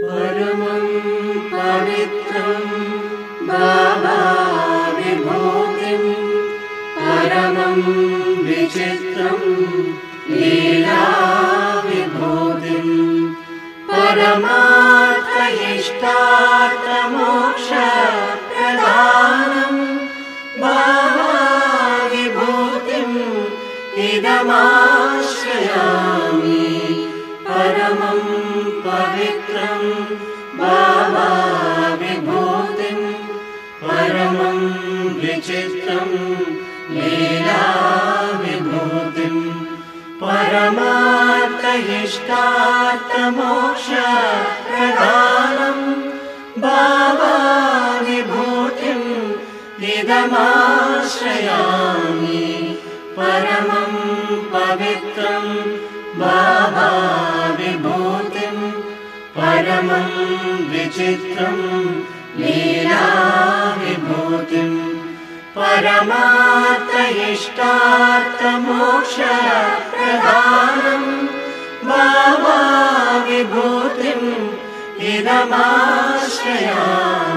परमं पवित्रं बाबा विभूतिं परमं विचित्रं लीला विभूतिं परमार्थ इष्टार्थ मोक्ष प्रदानं बाबा विभूतिम् इदमाश्रयामि परमं पवित्रं बाबा विभूतिं परमं विचित्रं लीला विभूतिं परमार्थ इष्टार्थ मोक्ष प्रदानं बाबा विभूतिम् इदमाश्रयामि परमं पवित्रं बाबा विभूतिं परमं विचित्रं लीला विभूतिं परमार्थ इष्टार्थ मोक्ष प्रदानं बाबा विभूतिम् इदमाश्रयामि।